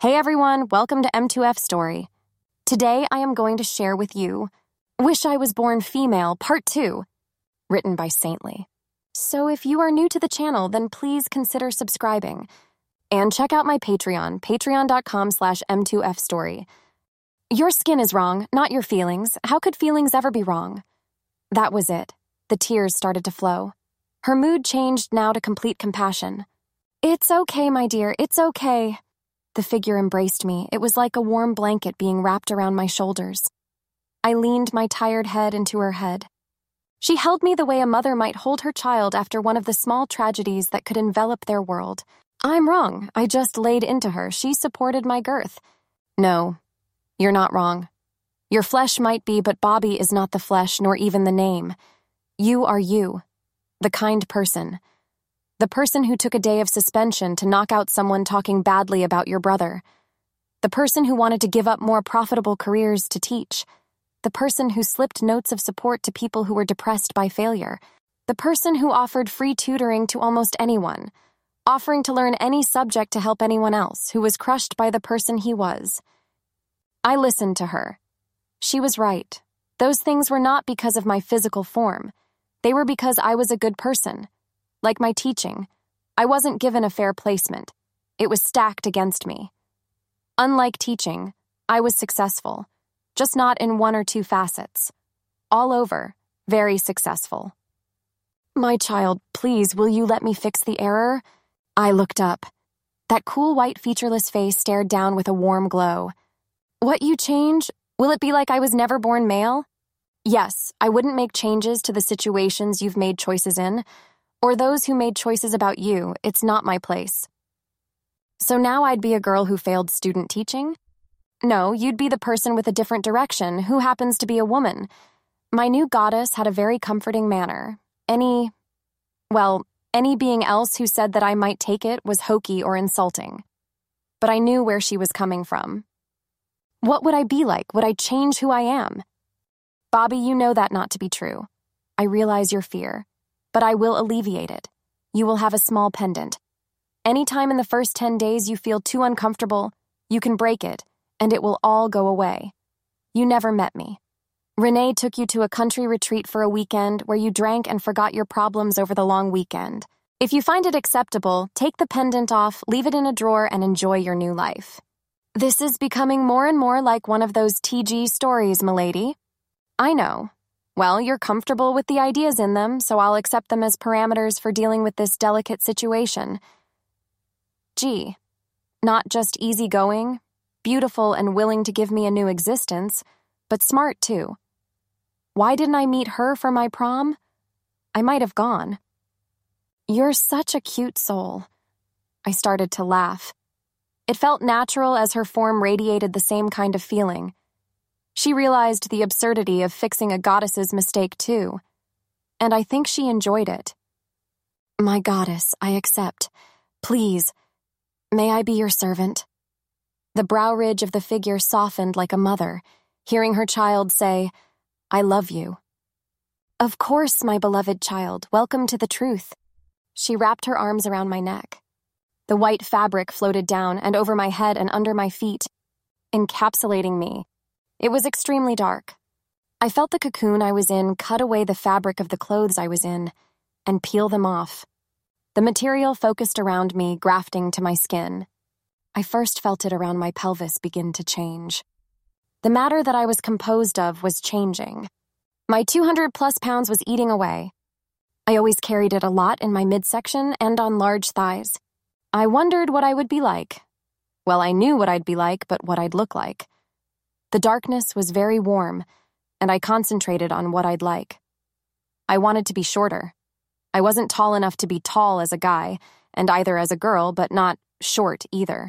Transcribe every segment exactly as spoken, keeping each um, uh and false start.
Hey everyone, welcome to M two F Story. Today I am going to share with you Wish I Was Born Female Part two, written by Saintly. So if you are new to the channel, then please consider subscribing. And check out my Patreon, patreon.com slash M2Fstory. Your skin is wrong, not your feelings. How could feelings ever be wrong? That was it. The tears started to flow. Her mood changed now to complete compassion. It's okay, my dear, it's okay. The figure embraced me. It was like a warm blanket being wrapped around my shoulders. I leaned my tired head into her head. She held me the way a mother might hold her child after one of the small tragedies that could envelop their world. I'm wrong. I just laid into her. She supported my girth. No, you're not wrong. Your flesh might be, but Bobby is not the flesh, nor even the name. You are you, the kind person. The person who took a day of suspension to knock out someone talking badly about your brother. The person who wanted to give up more profitable careers to teach. The person who slipped notes of support to people who were depressed by failure. The person who offered free tutoring to almost anyone, offering to learn any subject to help anyone else who was crushed by the person he was. I listened to her. She was right. Those things were not because of my physical form. They were because I was a good person. Like my teaching, I wasn't given a fair placement. It was stacked against me. Unlike teaching, I was successful, just not in one or two facets. All over, very successful. My child, please, will you let me fix the error? I looked up. That cool white featureless face stared down with a warm glow. What you change? Will it be like I was never born male? Yes, I wouldn't make changes to the situations you've made choices in, or those who made choices about you. It's not my place. So now I'd be a girl who failed student teaching? No, you'd be the person with a different direction who happens to be a woman. My new goddess had a very comforting manner. Any, well, any being else who said that I might take it was hokey or insulting. But I knew where she was coming from. What would I be like? Would I change who I am? Bobby, you know that not to be true. I realize your fear. But I will alleviate it. You will have a small pendant. Anytime in the first ten days you feel too uncomfortable, you can break it, and it will all go away. You never met me. Renee took you to a country retreat for a weekend where you drank and forgot your problems over the long weekend. If you find it acceptable, take the pendant off, leave it in a drawer, and enjoy your new life. This is becoming more and more like one of those T G stories, milady. I know. Well, you're comfortable with the ideas in them, so I'll accept them as parameters for dealing with this delicate situation. Gee, not just easygoing, beautiful and willing to give me a new existence, but smart too. Why didn't I meet her for my prom? I might have gone. You're such a cute soul. I started to laugh. It felt natural as her form radiated the same kind of feeling. She realized the absurdity of fixing a goddess's mistake, too. And I think she enjoyed it. My goddess, I accept. Please, may I be your servant? The brow ridge of the figure softened like a mother, hearing her child say, I love you. Of course, my beloved child, welcome to the truth. She wrapped her arms around my neck. The white fabric floated down and over my head and under my feet, encapsulating me. It was extremely dark. I felt the cocoon I was in cut away the fabric of the clothes I was in and peel them off. The material focused around me, grafting to my skin. I first felt it around my pelvis begin to change. The matter that I was composed of was changing. My two hundred plus pounds was eating away. I always carried it a lot in my midsection and on large thighs. I wondered what I would be like. Well, I knew what I'd be like, but what I'd look like. The darkness was very warm, and I concentrated on what I'd like. I wanted to be shorter. I wasn't tall enough to be tall as a guy, and either as a girl, but not short either.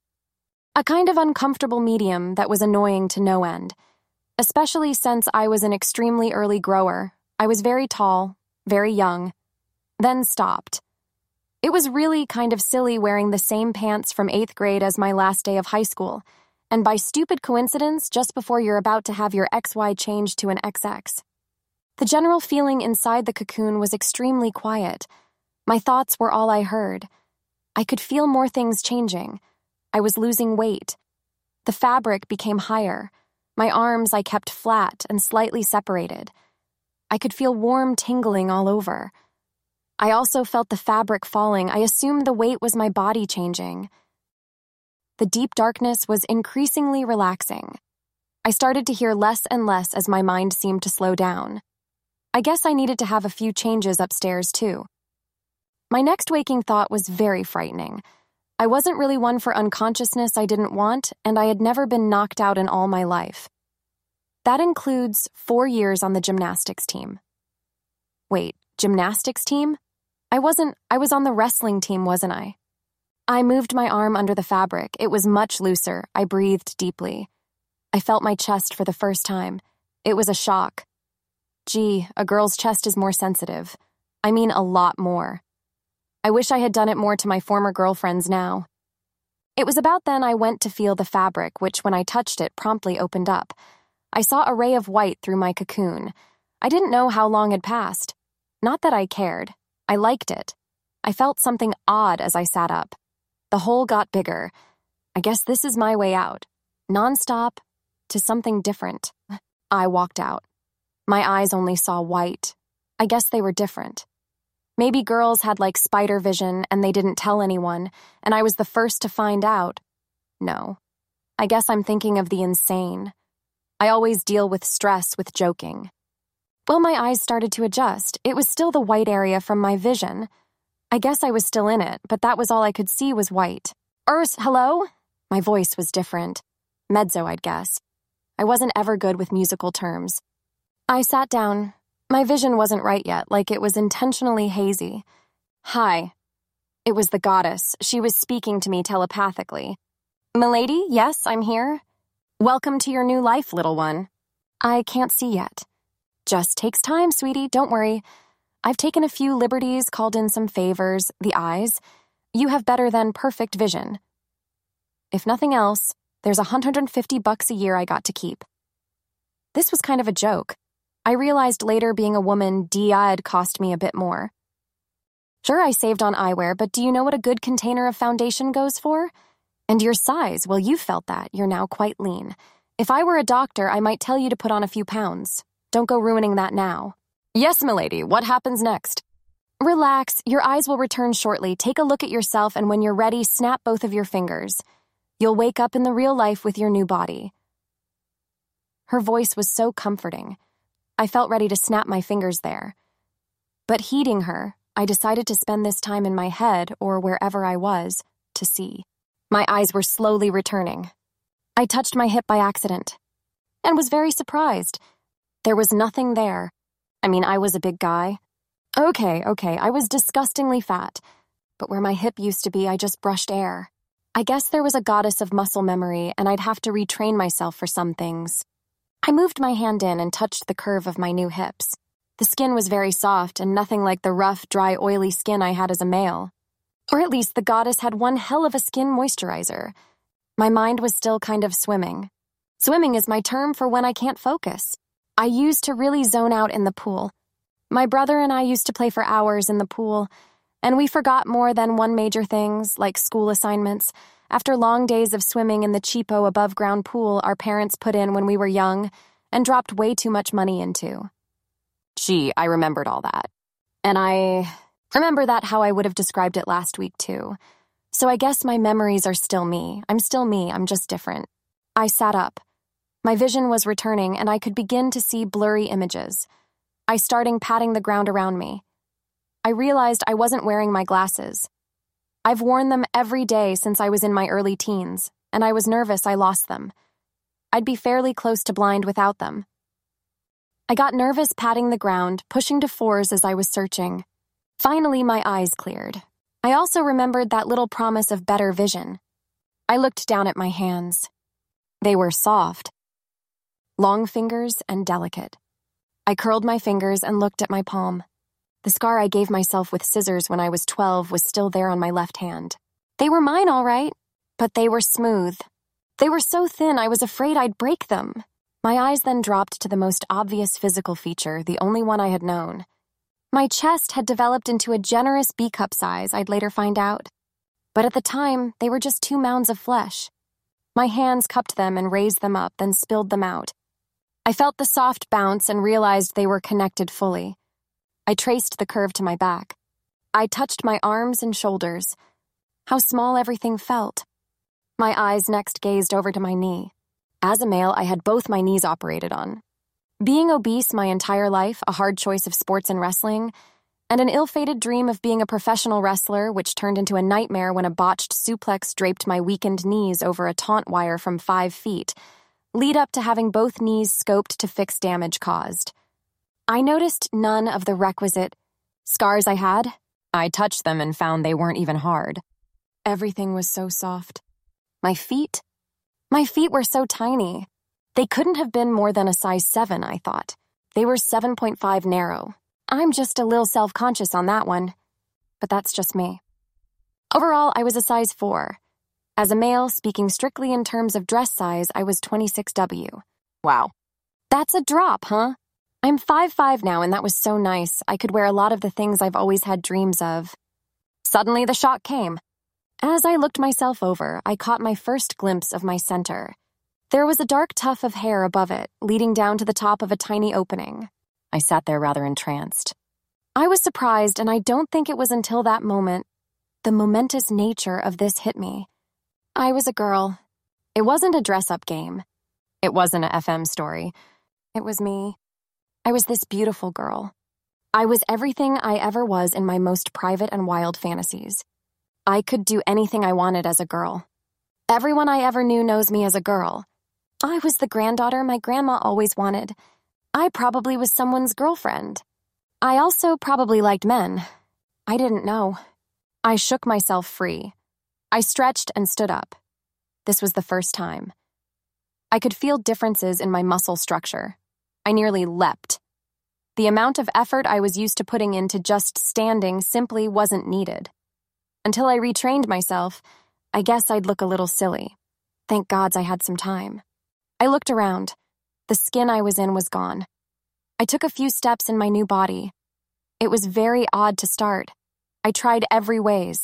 A kind of uncomfortable medium that was annoying to no end, especially since I was an extremely early grower. I was very tall, very young, then stopped. It was really kind of silly wearing the same pants from eighth grade as my last day of high school, and by stupid coincidence, just before you're about to have your X Y changed to an X X. The general feeling inside the cocoon was extremely quiet. My thoughts were all I heard. I could feel more things changing. I was losing weight. The fabric became higher. My arms I kept flat and slightly separated. I could feel warm tingling all over. I also felt the fabric falling. I assumed the weight was my body changing. The deep darkness was increasingly relaxing. I started to hear less and less as my mind seemed to slow down. I guess I needed to have a few changes upstairs, too. My next waking thought was very frightening. I wasn't really one for unconsciousness I didn't want, and I had never been knocked out in all my life. That includes four years on the gymnastics team. Wait, gymnastics team? I wasn't, I was on the wrestling team, wasn't I? I moved my arm under the fabric. It was much looser. I breathed deeply. I felt my chest for the first time. It was a shock. Gee, a girl's chest is more sensitive. I mean, a lot more. I wish I had done it more to my former girlfriends now. It was about then I went to feel the fabric, which when I touched it promptly opened up. I saw a ray of white through my cocoon. I didn't know how long had passed. Not that I cared. I liked it. I felt something odd as I sat up. The hole got bigger. I guess this is my way out. Nonstop to something different. I walked out. My eyes only saw white. I guess they were different. Maybe girls had like spider vision and they didn't tell anyone, and I was the first to find out. No. I guess I'm thinking of the insane. I always deal with stress with joking. Well, my eyes started to adjust. It was still the white area from my vision. I guess I was still in it, but that was all I could see was white. Urs, hello? My voice was different. Mezzo, I'd guess. I wasn't ever good with musical terms. I sat down. My vision wasn't right yet, like it was intentionally hazy. Hi. It was the goddess. She was speaking to me telepathically. Milady, yes, I'm here. Welcome to your new life, little one. I can't see yet. Just takes time, sweetie, don't worry. I've taken a few liberties, called in some favors, the eyes. You have better than perfect vision. If nothing else, there's one hundred fifty bucks a year I got to keep. This was kind of a joke. I realized later being a woman, D I'd cost me a bit more. Sure, I saved on eyewear, but do you know what a good container of foundation goes for? And your size, well, you felt that. You're now quite lean. If I were a doctor, I might tell you to put on a few pounds. Don't go ruining that now. Yes, milady, what happens next? Relax, your eyes will return shortly. Take a look at yourself, and when you're ready, snap both of your fingers. You'll wake up in the real life with your new body. Her voice was so comforting. I felt ready to snap my fingers there. But heeding her, I decided to spend this time in my head, or wherever I was, to see. My eyes were slowly returning. I touched my hip by accident, and was very surprised. There was nothing there. I mean, I was a big guy. Okay, okay, I was disgustingly fat. But where my hip used to be, I just brushed air. I guess there was a goddess of muscle memory, and I'd have to retrain myself for some things. I moved my hand in and touched the curve of my new hips. The skin was very soft and nothing like the rough, dry, oily skin I had as a male. Or at least the goddess had one hell of a skin moisturizer. My mind was still kind of swimming. Swimming is my term for when I can't focus. I used to really zone out in the pool. My brother and I used to play for hours in the pool, and we forgot more than one major things, like school assignments, after long days of swimming in the cheapo above-ground pool our parents put in when we were young and dropped way too much money into. Gee, I remembered all that. And I remember that how I would have described it last week, too. So I guess my memories are still me. I'm still me, I'm just different. I sat up. My vision was returning, and I could begin to see blurry images. I started patting the ground around me. I realized I wasn't wearing my glasses. I've worn them every day since I was in my early teens, and I was nervous I lost them. I'd be fairly close to blind without them. I got nervous patting the ground, pushing to fours as I was searching. Finally, my eyes cleared. I also remembered that little promise of better vision. I looked down at my hands. They were soft, long fingers and delicate. I curled my fingers and looked at my palm. The scar I gave myself with scissors when I was twelve was still there on my left hand. They were mine, all right, but they were smooth. They were so thin I was afraid I'd break them. My eyes then dropped to the most obvious physical feature, the only one I had known. My chest had developed into a generous B-cup size, I'd later find out. But at the time, they were just two mounds of flesh. My hands cupped them and raised them up, then spilled them out. I felt the soft bounce and realized they were connected fully. I traced the curve to my back. I touched my arms and shoulders. How small everything felt. My eyes next gazed over to my knee. As a male, I had both my knees operated on. Being obese my entire life, a hard choice of sports and wrestling, and an ill-fated dream of being a professional wrestler, which turned into a nightmare when a botched suplex draped my weakened knees over a taunt wire from five feet, lead up to having both knees scoped to fix damage caused. I noticed none of the requisite scars I had. I touched them and found they weren't even hard. Everything was so soft. My feet? My feet were so tiny. They couldn't have been more than a size seven, I thought. They were seven point five narrow. I'm just a little self-conscious on that one. But that's just me. Overall, I was a size four. As a male, speaking strictly in terms of dress size, I was twenty-six W. Wow. That's a drop, huh? I'm five five now, and that was so nice. I could wear a lot of the things I've always had dreams of. Suddenly, the shock came. As I looked myself over, I caught my first glimpse of my center. There was a dark tuft of hair above it, leading down to the top of a tiny opening. I sat there rather entranced. I was surprised, and I don't think it was until that moment the momentous nature of this hit me. I was a girl. It wasn't a dress-up game. It wasn't a F M story. It was me. I was this beautiful girl. I was everything I ever was in my most private and wild fantasies. I could do anything I wanted as a girl. Everyone I ever knew knows me as a girl. I was the granddaughter my grandma always wanted. I probably was someone's girlfriend. I also probably liked men. I didn't know. I shook myself free. I stretched and stood up. This was the first time. I could feel differences in my muscle structure. I nearly leapt. The amount of effort I was used to putting into just standing simply wasn't needed. Until I retrained myself, I guess I'd look a little silly. Thank gods I had some time. I looked around. The skin I was in was gone. I took a few steps in my new body. It was very odd to start. I tried every ways.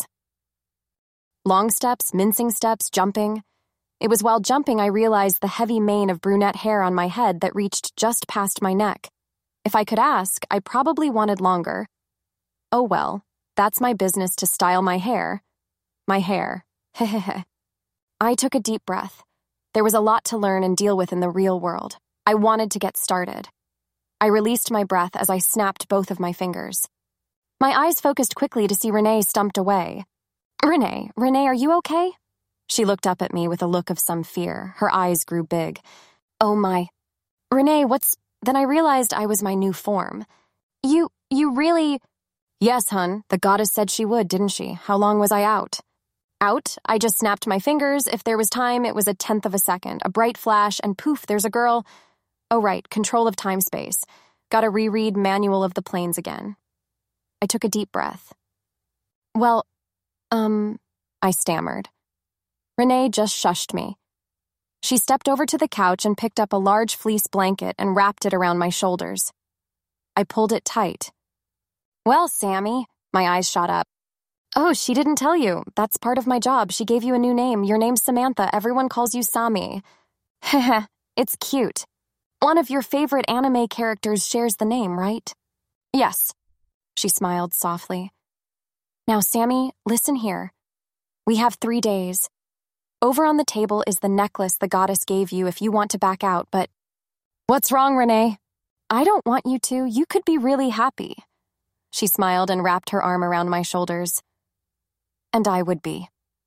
Long steps, mincing steps, jumping. It was while jumping I realized the heavy mane of brunette hair on my head that reached just past my neck. If I could ask, I probably wanted longer. Oh well, that's my business to style my hair. My hair. Hehehe. I took a deep breath. There was a lot to learn and deal with in the real world. I wanted to get started. I released my breath as I snapped both of my fingers. My eyes focused quickly to see Renee stumped away. Renee, Renee, are you okay? She looked up at me with a look of some fear. Her eyes grew big. Oh my. Renee, what's... Then I realized I was my new form. You, you really... Yes, hun, the goddess said she would, didn't she? How long was I out? Out? I just snapped my fingers. If there was time, it was a tenth of a second. A bright flash, and poof, there's a girl. Oh right, control of time-space. Gotta reread Manual of the Planes again. I took a deep breath. Well, um, I stammered. Renee just shushed me. She stepped over to the couch and picked up a large fleece blanket and wrapped it around my shoulders. I pulled it tight. Well, Sammy, my eyes shot up. Oh, she didn't tell you. That's part of my job. She gave you a new name. Your name's Samantha. Everyone calls you Sami. Heh, it's cute. One of your favorite anime characters shares the name, right? Yes. She smiled softly. Now, Sammy, listen here. We have three days. Over on the table is the necklace the goddess gave you if you want to back out, but... What's wrong, Renee? I don't want you to. You could be really happy. She smiled and wrapped her arm around my shoulders. And I would be.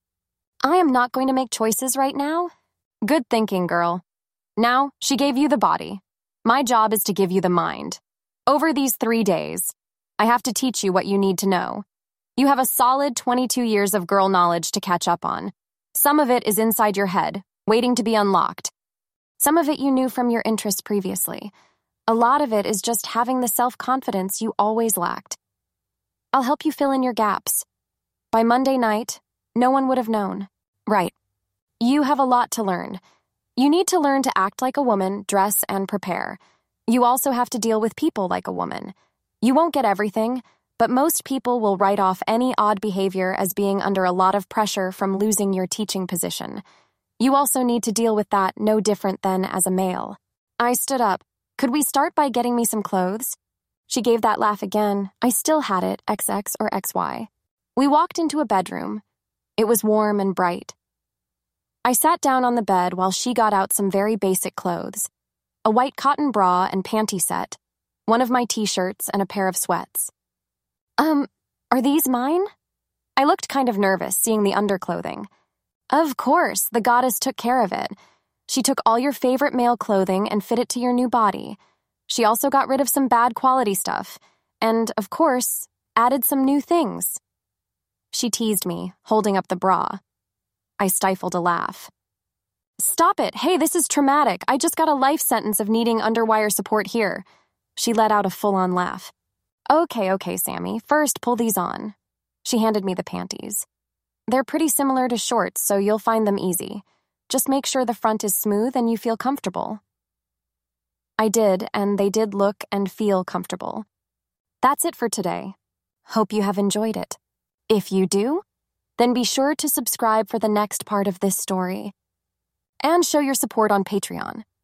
I am not going to make choices right now. Good thinking, girl. Now, she gave you the body. My job is to give you the mind. Over these three days, I have to teach you what you need to know. You have a solid twenty-two years of girl knowledge to catch up on. Some of it is inside your head, waiting to be unlocked. Some of it you knew from your interest previously. A lot of it is just having the self-confidence you always lacked. I'll help you fill in your gaps. By Monday night, no one would have known. Right. You have a lot to learn. You need to learn to act like a woman, dress, and prepare. You also have to deal with people like a woman. You won't get everything, but most people will write off any odd behavior as being under a lot of pressure from losing your teaching position. You also need to deal with that no different than as a male. I stood up. Could we start by getting me some clothes? She gave that laugh again. I still had it, X X or X Y. We walked into a bedroom. It was warm and bright. I sat down on the bed while she got out some very basic clothes. A white cotton bra and panty set, one of my t-shirts, and a pair of sweats. Um, are these mine? I looked kind of nervous, seeing the underclothing. Of course, the goddess took care of it. She took all your favorite male clothing and fit it to your new body. She also got rid of some bad quality stuff, and, of course, added some new things. She teased me, holding up the bra. I stifled a laugh. Stop it! Hey, this is traumatic. I just got a life sentence of needing underwire support here. She let out a full-on laugh. Okay, okay, Sammy. First, pull these on. She handed me the panties. They're pretty similar to shorts, so you'll find them easy. Just make sure the front is smooth and you feel comfortable. I did, and they did look and feel comfortable. That's it for today. Hope you have enjoyed it. If you do, then be sure to subscribe for the next part of this story. And show your support on Patreon.